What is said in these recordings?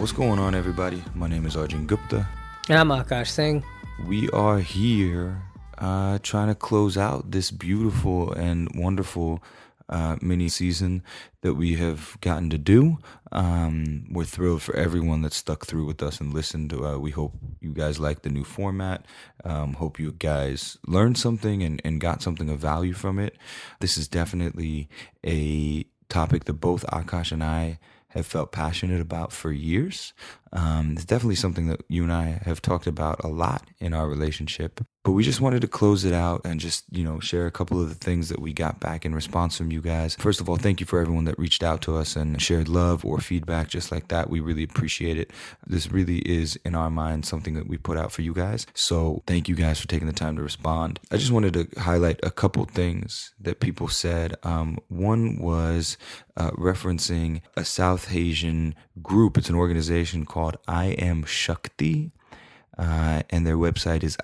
What's going on, everybody? My name is Arjun Gupta. And I'm Akash Singh. We are here trying to close out this beautiful and wonderful mini season that we have gotten to do. We're thrilled for everyone that stuck through with us and listened. We hope you guys like the new format. Hope you guys learned something and got something of value from it. This is definitely a topic that both Akash and I have felt passionate about for years. It's definitely something that you and I have talked about a lot in our relationship. But we just wanted to close it out and just, share a couple of the things that we got back in response from you guys. First of all, thank you for everyone that reached out to us and shared love or feedback just like that. We really appreciate it. This really is, in our mind, something that we put out for you guys. So thank you guys for taking the time to respond. I just wanted to highlight a couple things that people said. One was referencing a South Asian group. It's an organization called I Am Shakti. And their website is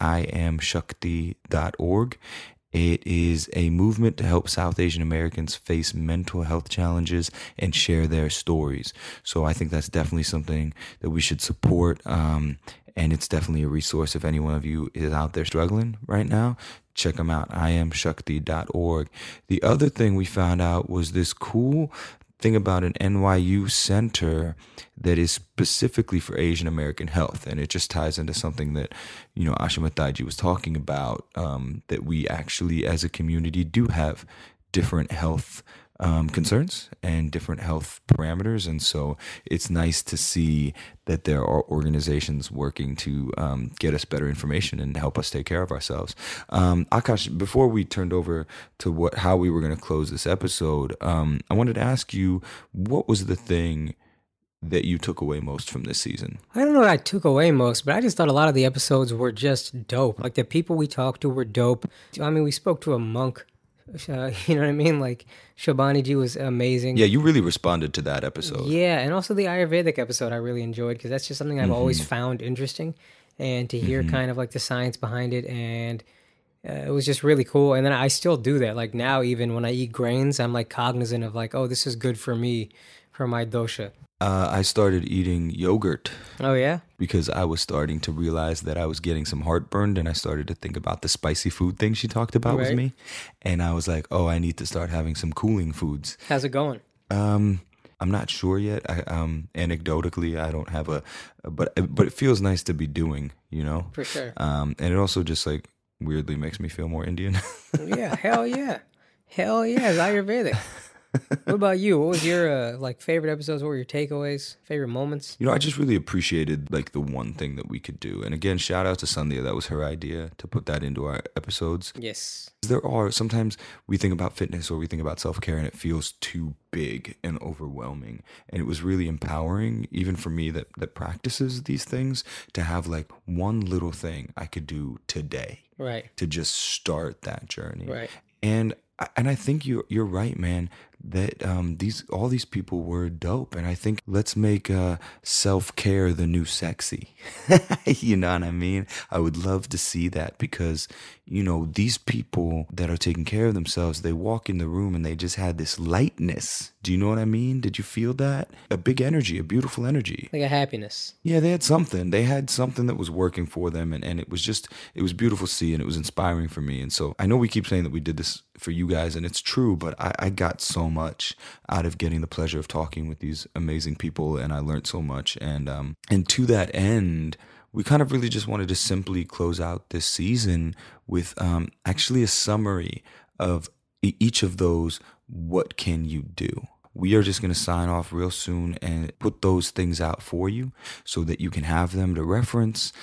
iamshakti.org. It is a movement to help South Asian Americans face mental health challenges and share their stories. So I think that's definitely something that we should support. And it's definitely a resource if any one of you is out there struggling right now. Check them out, iamshakti.org. The other thing we found out was this cool thing about an NYU center that is specifically for Asian American health. And it just ties into something that, Ashima Taiji was talking about, that we actually as a community do have different health concerns and different health parameters. And so it's nice to see that there are organizations working to get us better information and help us take care of ourselves. Akash, before we turned over to how we were going to close this episode, I wanted to ask you, what was the thing that you took away most from this season? I don't know what I took away most, but I just thought a lot of the episodes were just dope. Like the people we talked to were dope. I mean, we spoke to a monk. You know what I mean? Like Shobani Ji was amazing. Yeah, you really responded to that episode. Yeah, and also the Ayurvedic episode I really enjoyed because that's just something I've always found interesting. And to hear kind of like the science behind it, and it was just really cool. And then I still do that. Like now, even when I eat grains, I'm like cognizant of like, oh, this is good for me, for my dosha. I started eating yogurt. Oh, yeah? Because I was starting to realize that I was getting some heartburn, and I started to think about the spicy food thing she talked about with me. And I was like, oh, I need to start having some cooling foods. How's it going? I'm not sure yet. Anecdotally, I don't have but it feels nice to be doing, For sure. And it also just like weirdly makes me feel more Indian. Yeah, hell yeah. Hell yeah, it's Ayurvedic. What about you? What was your favorite episodes? What were your takeaways? Favorite moments? I just really appreciated like the one thing that we could do. And again, shout out to Sandhya. That was her idea to put that into our episodes. Yes. There are sometimes we think about fitness or we think about self-care and it feels too big and overwhelming. And it was really empowering, even for me that practices these things, to have like one little thing I could do today. Right. To just start that journey. Right. And I think you're right, man, that all these people were dope. And I think let's make self-care the new sexy. You know what I mean? I would love to see that because, these people that are taking care of themselves, they walk in the room and they just had this lightness. Do you know what I mean? Did you feel that? A big energy, a beautiful energy. Like a happiness. Yeah, they had something. They had something that was working for them. And it was beautiful to see and it was inspiring for me. And so I know we keep saying that we did this for you guys and it's true, but I got so much out of getting the pleasure of talking with these amazing people and I learned so much. And to that end, we kind of really just wanted to simply close out this season with actually a summary of each of those. What can you do? We are just going to sign off real soon and put those things out for you so that you can have them to reference.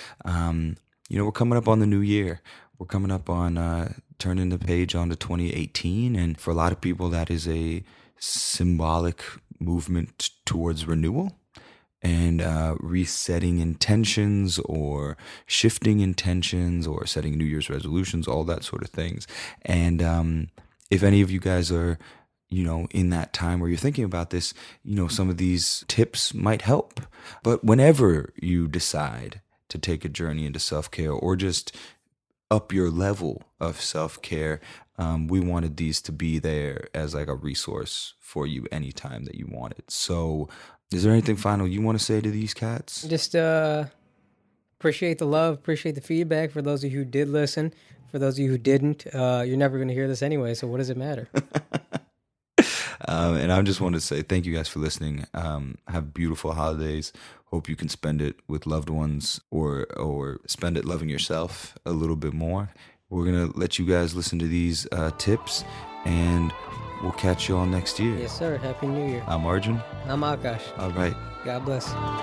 We're coming up on the new year. We're coming up on turning the page onto 2018. And for a lot of people, that is a symbolic movement towards renewal and resetting intentions or shifting intentions or setting New Year's resolutions, all that sort of things. And if any of you guys are, in that time where you're thinking about this, some of these tips might help. But whenever you decide to take a journey into self-care or just up your level of self-care, we wanted these to be there as like a resource for you anytime that you want it. So Is there anything final you want to say to these cats? Just appreciate the love, appreciate the feedback for those of you who did listen. For those of you who didn't, you're never going to hear this anyway, so what does it matter? And I just want to say thank you guys for listening. Have beautiful holidays. Hope you can spend it with loved ones or spend it loving yourself a little bit more. We're going to let you guys listen to these tips, and we'll catch you all next year. Yes, sir. Happy New Year. I'm Arjun. I'm Akash. All right. God bless.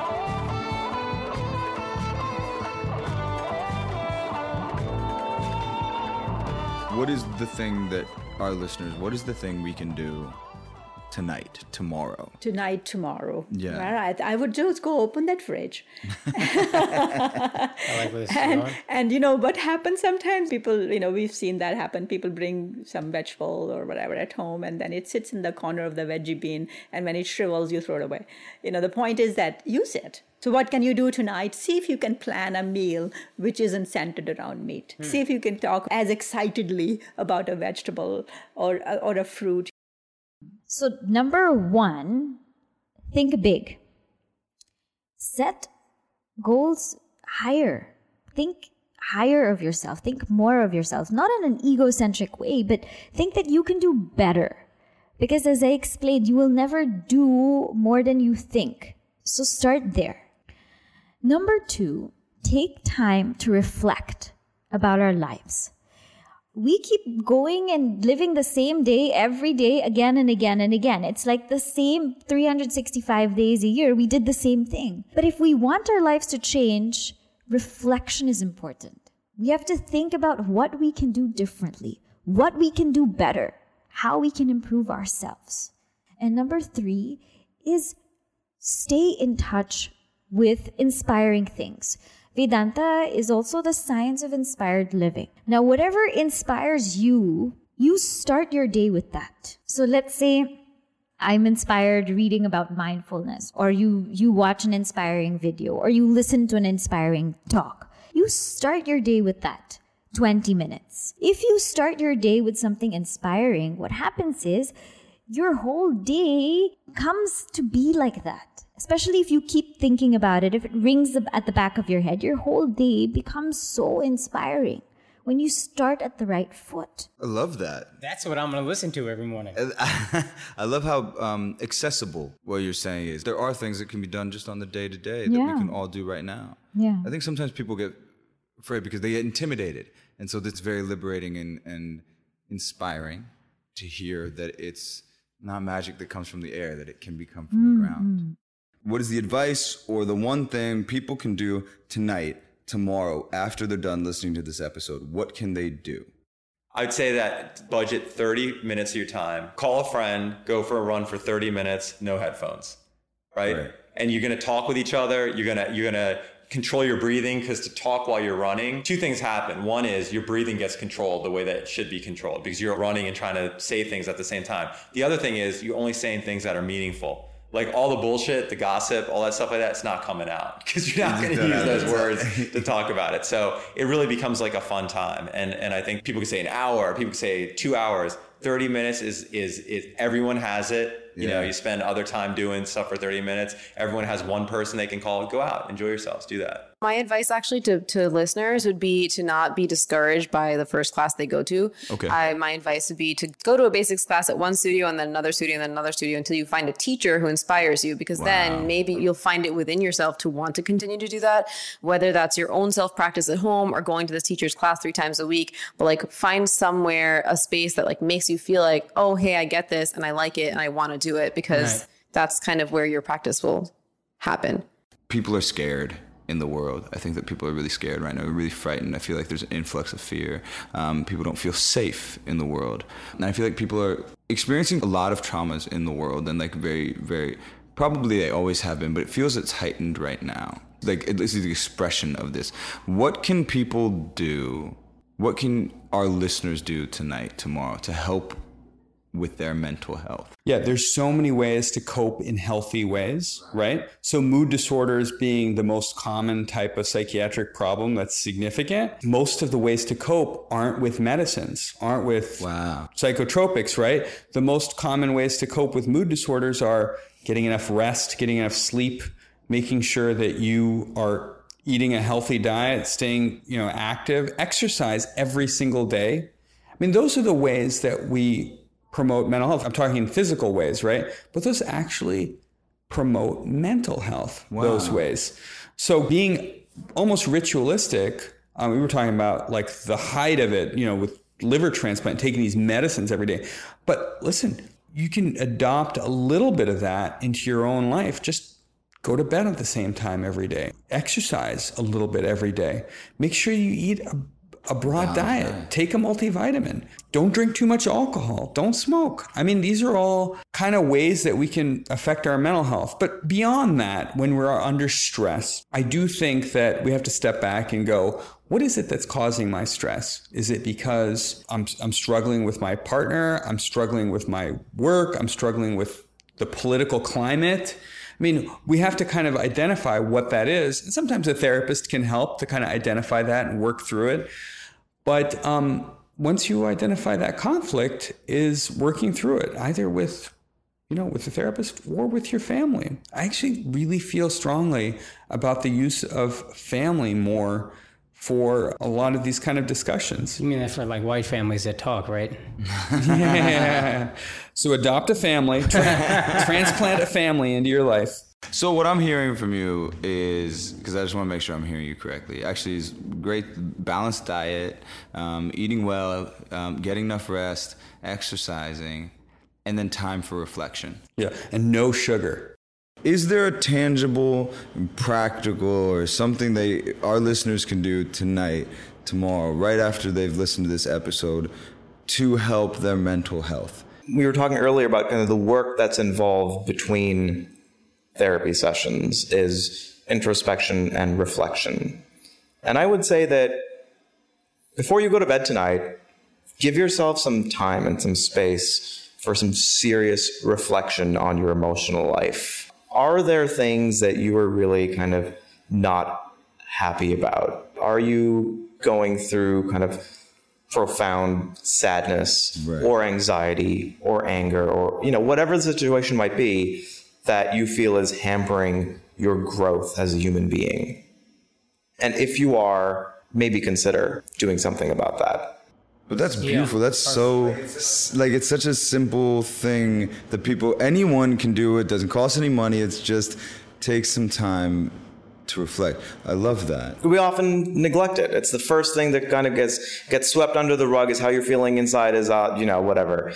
What is the thing that our listeners, what is the thing we can do tonight, tomorrow? Tomorrow. Yeah. Right. I would just go open that fridge. I like where this is going. And you know what happens sometimes? People, we've seen that happen. People bring some vegetable or whatever at home, and then it sits in the corner of the veggie bin, and when it shrivels, you throw it away. The point is that use it. So what can you do tonight? See if you can plan a meal which isn't centered around meat. See if you can talk as excitedly about a vegetable or a fruit. So number 1, think big. Set goals higher. Think higher of yourself. Think more of yourself. Not in an egocentric way, but think that you can do better. Because as I explained, you will never do more than you think. So start there. Number 2, take time to reflect about our lives. We keep going and living the same day every day again and again and again. It's like the same 365 days a year. We did the same thing. But if we want our lives to change, reflection is important. We have to think about what we can do differently, what we can do better, how we can improve ourselves. And number 3 is stay in touch with inspiring things. Vedanta is also the science of inspired living. Now, whatever inspires you, you start your day with that. So let's say I'm inspired reading about mindfulness, or you watch an inspiring video, or you listen to an inspiring talk. You start your day with that. 20 minutes. If you start your day with something inspiring, what happens is your whole day comes to be like that. Especially if you keep thinking about it, if it rings at the back of your head, your whole day becomes so inspiring when you start at the right foot. I love that. That's what I'm going to listen to every morning. I love how accessible what you're saying is. There are things that can be done just on the day-to-day that we can all do right now. Yeah. I think sometimes people get afraid because they get intimidated. And so it's very liberating and inspiring to hear that it's not magic that comes from the air, that it can become from the ground. What is the advice or the one thing people can do tonight, tomorrow, after they're done listening to this episode? What can they do? I'd say that budget 30 minutes of your time. Call a friend, go for a run for 30 minutes, no headphones, right? And you're going to talk with each other. You're going to control your breathing, because to talk while you're running, 2 things happen. One is your breathing gets controlled the way that it should be controlled because you're running and trying to say things at the same time. The other thing is you're only saying things that are meaningful. Like all the bullshit, the gossip, all that stuff like that, it's not coming out because you're not going to use those words to talk about it. So it really becomes like a fun time. And I think people can say an hour, people can say 2 hours. 30 minutes is everyone has it. You spend other time doing stuff for 30 minutes. Everyone has one person they can call. Go out, enjoy yourselves, do that. My advice actually to listeners would be to not be discouraged by the first class they go to. Okay. My advice would be to go to a basics class at one studio and then another studio and then another studio until you find a teacher who inspires you, because then maybe you'll find it within yourself to want to continue to do that, whether that's your own self-practice at home or going to this teacher's class 3 times a week. But like find somewhere, a space that like makes you feel like, oh, hey, I get this and I like it and I want to do it, because that's kind of where your practice will happen. People are scared in the world. I think that people are really scared right now. We're really frightened. I feel like there's an influx of fear. People don't feel safe in the world. And I feel like people are experiencing a lot of traumas in the world, and like very, very, probably they always have been, but it feels it's heightened right now. Like this is the expression of this. What can people do? What can our listeners do tonight, tomorrow to help with their mental health? Yeah, there's so many ways to cope in healthy ways, right? So mood disorders being the most common type of psychiatric problem that's significant. Most of the ways to cope aren't with medicines, aren't with psychotropics, right? The most common ways to cope with mood disorders are getting enough rest, getting enough sleep, making sure that you are eating a healthy diet, staying, active, exercise every single day. I mean, those are the ways that we promote mental health. I'm talking in physical ways, right? But those actually promote mental health, those ways. So being almost ritualistic, we were talking about like the height of it, with liver transplant, taking these medicines every day. But listen, you can adopt a little bit of that into your own life. Just go to bed at the same time every day. Exercise a little bit every day. Make sure you eat a broad diet. Take a multivitamin. Don't drink too much alcohol. Don't smoke. I mean, these are all kind of ways that we can affect our mental health. But beyond that, when we're under stress, I do think that we have to step back and go, what is it that's causing my stress? Is it because I'm struggling with my partner? I'm struggling with my work? I'm struggling with the political climate? I mean, we have to kind of identify what that is. And sometimes a therapist can help to kind of identify that and work through it. But once you identify that conflict, is working through it, either with a therapist or with your family. I actually really feel strongly about the use of family more for a lot of these kind of discussions. You mean that for like white families that talk, right? Yeah. So adopt a family, transplant a family into your life. So what I'm hearing from you is, because I just want to make sure I'm hearing you correctly, actually is great balanced diet, eating well, getting enough rest, exercising, and then time for reflection. Yeah, and no sugar. Is there a tangible, practical, or something that our listeners can do tonight, tomorrow, right after they've listened to this episode, to help their mental health? We were talking earlier about kind of the work that's involved between therapy sessions is introspection and reflection. And I would say that before you go to bed tonight, give yourself some time and some space for some serious reflection on your emotional life. Are there things that you are really kind of not happy about? Are you going through kind of profound sadness or anxiety or anger or, whatever the situation might be that you feel is hampering your growth as a human being? And if you are, maybe consider doing something about that. But that's beautiful. That's so, it's such a simple thing that anyone can do. It doesn't cost any money. It's just take some time to reflect. I love that. We often neglect it. It's the first thing that kind of gets swept under the rug is how you're feeling inside is, whatever.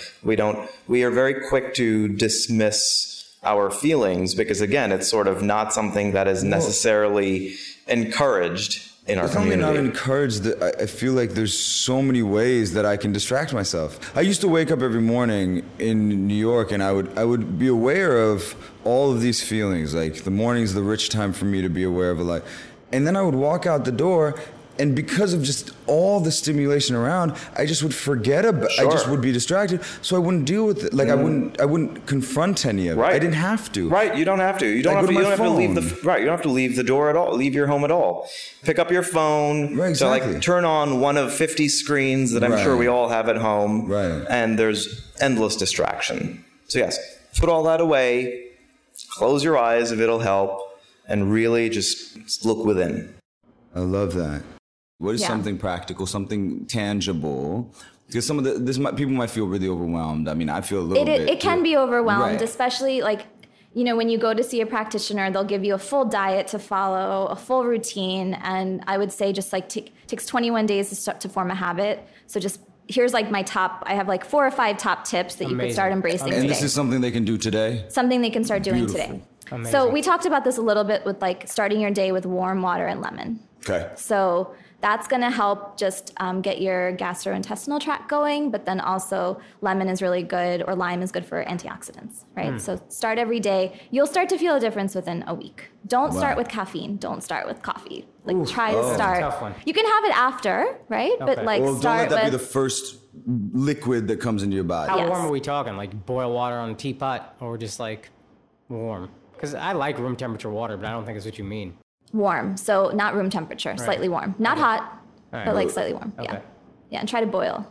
We are very quick to dismiss our feelings because, again, it's sort of not something that is necessarily encouraged in our community. It's not encouraged. I feel like there's so many ways that I can distract myself. I used to wake up every morning in New York and I would be aware of all of these feelings. Like the morning's the rich time for me to be aware of it. Like, and then I would walk out the door, and because of just all the stimulation around, I just would forget about. I just would be distracted, so I wouldn't deal with it. Like I wouldn't confront any of it. I didn't have to. Right, you don't have to. You don't have to leave you don't have to leave the door at all. Leave your home at all. Pick up your phone. Right, exactly. So turn on one of 50 screens that I'm sure we all have at home. Right. And there's endless distraction. So yes, put all that away. Close your eyes if it'll help, and really just look within. I love that. What is something practical, something tangible? Because some of people might feel really overwhelmed. I mean, I feel a little bit. It can be overwhelmed, especially when you go to see a practitioner, they'll give you a full diet to follow, a full routine. And I would say just takes 21 days to form a habit. So just here's my top, I have 4 or 5 top tips that you could start embracing today. And this is something they can do today? Something they can start doing today. Amazing. So we talked about this a little bit with starting your day with warm water and lemon. Okay. So that's going to help just get your gastrointestinal tract going, but then also lemon is really good, or lime is good for antioxidants, right? So start every day. You'll start to feel a difference within a week. Don't start with caffeine. Don't start with coffee. Try to start. That's a tough one. You can have it after, right? Okay. But don't let that be the first liquid that comes into your body. How Yes. warm are we talking? Like boil water on a teapot or just like warm? Because I like room temperature water, but I don't think that's what you mean. Warm. So not room temperature, slightly warm. Not hot, right. but like slightly warm. Okay. Yeah. Yeah, and try to boil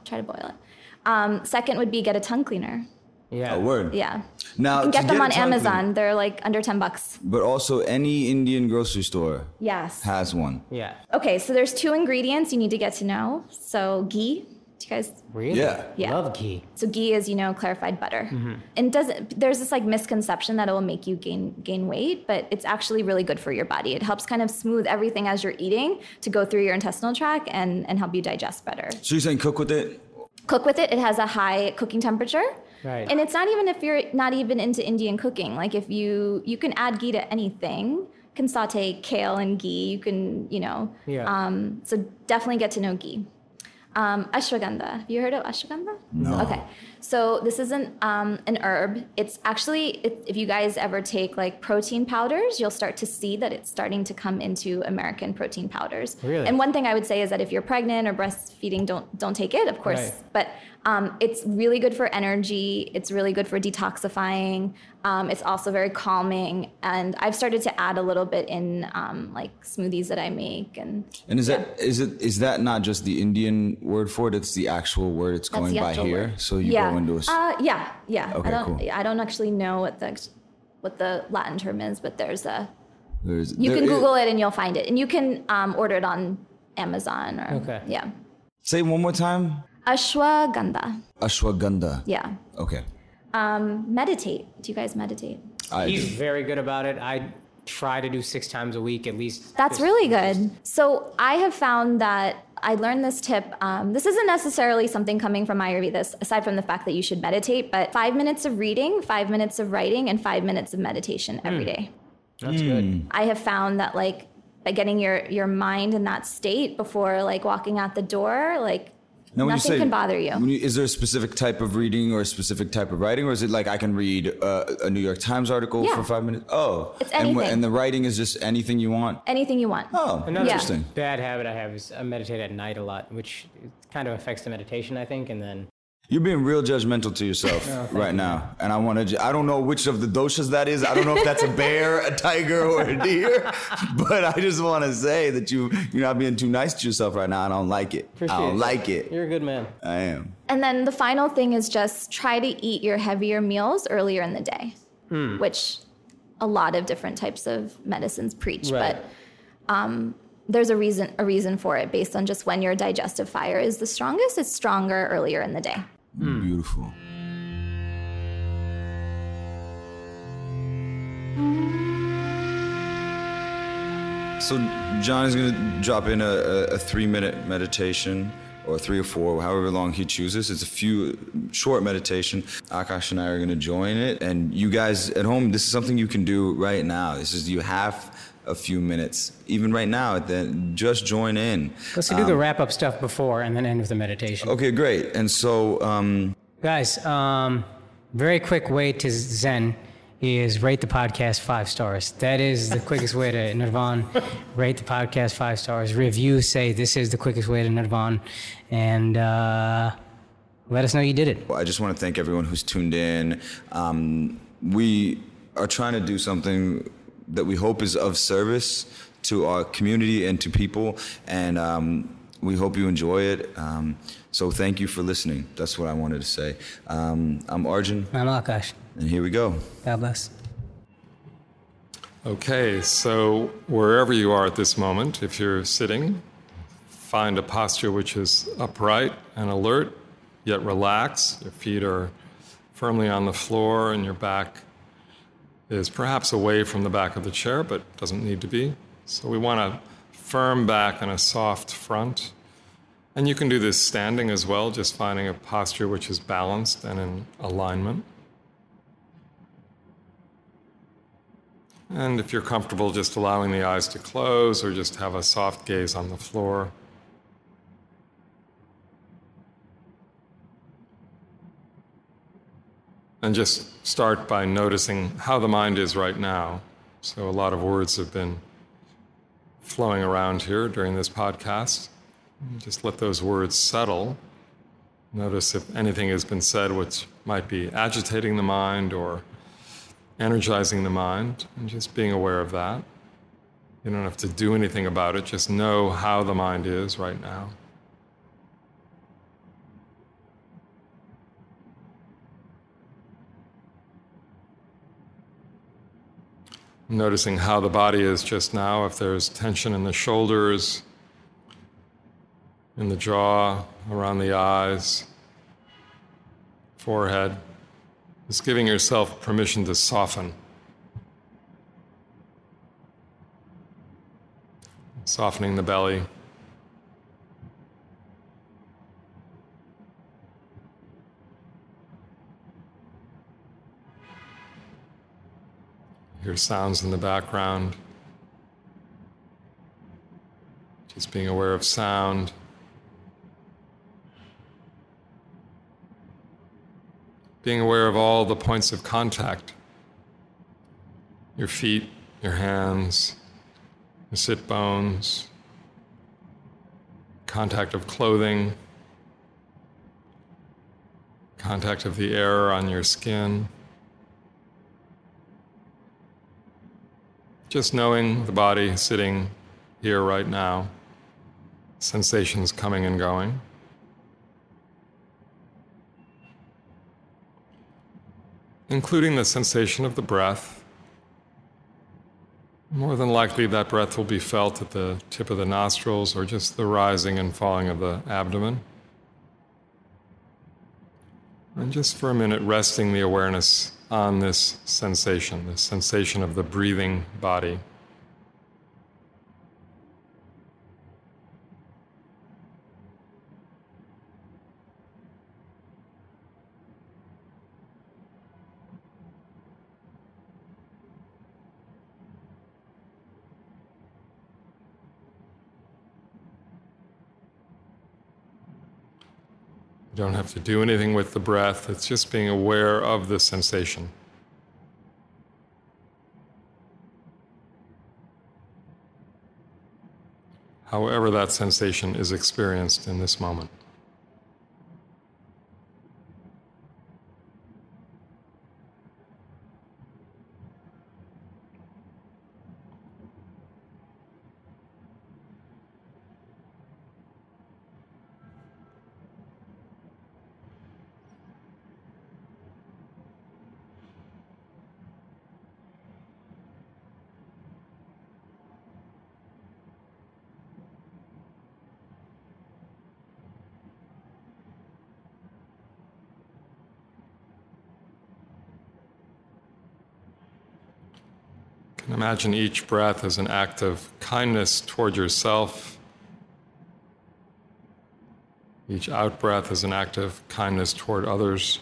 it. Second would be get a tongue cleaner. Yeah. A word. Yeah. Now, You can get to them a on tongue Amazon. cleaner- They're like under $10. But also, any Indian grocery store Yes. has one. Yeah. Okay, so there's 2 ingredients you need to get to know. So ghee. Do you guys? Really? Yeah. Yeah. Love ghee. So ghee is, clarified butter. Mm-hmm. And there's this like misconception that it will make you gain weight, but it's actually really good for your body. It helps kind of smooth everything as you're eating to go through your intestinal tract and help you digest better. So you're saying cook with it? Cook with it. It has a high cooking temperature. Right. And it's not even if you're not even into Indian cooking. Like if you can add ghee to anything. You can saute kale and ghee. You can, Yeah. So definitely get to know ghee. Ashwagandha. Have you heard of ashwagandha? No. Okay. So this isn't an herb. It's actually, if you guys ever take like protein powders, you'll start to see that it's starting to come into American protein powders. Really? And one thing I would say is that if you're pregnant or breastfeeding, don't take it, of course. Right. But it's really good for energy. It's really good for detoxifying. It's also very calming. And I've started to add a little bit in like smoothies that I make. And is that not just the Indian word for it? It's the actual word it's that's going the by actual here. word. So you go into a. Yeah. Okay, cool. I don't actually know what the Latin term is, but you there can is- Google it and you'll find it, and you can order it on Amazon or Okay. yeah. Say it one more time. Ashwagandha. Ashwagandha. Yeah. Okay. Meditate. Do you guys meditate? He's very good about it. I try to do 6 times a week at least. That's really good. So I have found that I learned this tip. This isn't necessarily something coming from Ayurveda, aside from the fact that you should meditate, but 5 minutes of reading, 5 minutes of writing, and 5 minutes of meditation every day. That's good. I have found that like by getting your mind in that state before like walking out the door, like Now, when nothing you say, can bother you. Is there a specific type of reading or a specific type of writing, or is it like I can read a New York Times article Yeah. for 5 minutes? Oh, It's anything. And the writing is just anything you want. Anything you want. Oh, Another interesting. bad habit I have is I meditate at night a lot, which kind of affects the meditation, I think. And then You're being real judgmental to yourself right now, and I don't know which of the doshas that is. I don't know if that's a bear, a tiger, or a deer, but I just want to say that you're not being too nice to yourself right now. I don't like it. I don't like it. You're a good man. I am. And then the final thing is just try to eat your heavier meals earlier in the day, which a lot of different types of medicines preach. Right. But there's a reason for it based on just when your digestive fire is the strongest. It's stronger earlier in the day. Beautiful. So John is going to drop in a 3-minute meditation, or 3 or 4, however long he chooses. It's a few short meditation. Akash and I are going to join it. And you guys at home, this is something you can do right now. You have a few minutes, even right now. Then just join in. Let's do the wrap up stuff before and then end with the meditation. Okay, great. And so, Guys, very quick way to Zen is rate the podcast 5 stars. That is the quickest way to Nirvan. Rate the podcast 5 stars. Review, say this is the quickest way to Nirvan. And let us know you did it. I just want to thank everyone who's tuned in. We are trying to do something that we hope is of service to our community and to people, and we hope you enjoy it. So thank you for listening. That's what I wanted to say. I'm Arjun. I'm Akash. And here we go. God bless. Okay, so wherever you are at this moment, if you're sitting, find a posture which is upright and alert, yet relaxed. Your feet are firmly on the floor and your back is perhaps away from the back of the chair, but doesn't need to be. So we want a firm back and a soft front. And you can do this standing as well, just finding a posture which is balanced and in alignment. And if you're comfortable, just allowing the eyes to close or just have a soft gaze on the floor. And just start by noticing how the mind is right now. So a lot of words have been flowing around here during this podcast. Just let those words settle Notice if anything has been said which might be agitating the mind or energizing the mind, and just being aware of that. You don't have to do anything about it, just know how the mind is right now. Noticing how the body is just now, if there's tension in the shoulders, in the jaw, around the eyes, forehead. Just giving yourself permission to soften. Softening the belly. Hear sounds in the background. Just being aware of sound. Being aware of all the points of contact. Your feet, your hands, the sit bones, contact of clothing, contact of the air on your skin. Just knowing the body sitting here right now, sensations coming and going. Including the sensation of the breath. More than likely that breath will be felt at the tip of the nostrils or just the rising and falling of the abdomen. And just for a minute, resting the awareness on this sensation of the breathing body. You don't have to do anything with the breath, it's just being aware of the sensation. However that sensation is experienced in this moment. Imagine each breath as an act of kindness toward yourself. Each out-breath is an act of kindness toward others.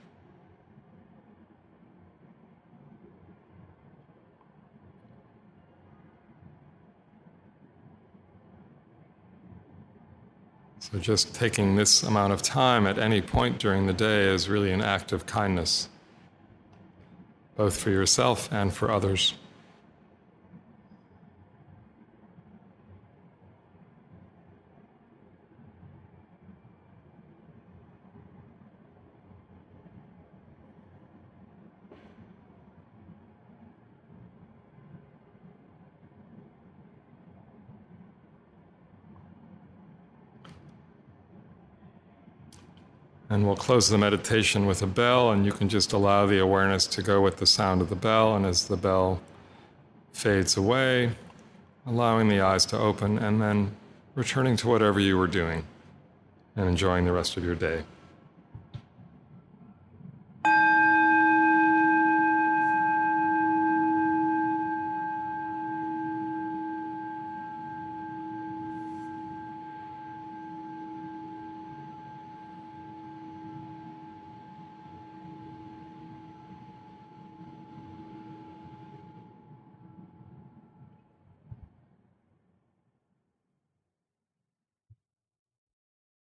So just taking this amount of time at any point during the day is really an act of kindness, both for yourself and for others. And we'll close the meditation with a bell, and you can just allow the awareness to go with the sound of the bell, and as the bell fades away, allowing the eyes to open, and then returning to whatever you were doing and enjoying the rest of your day.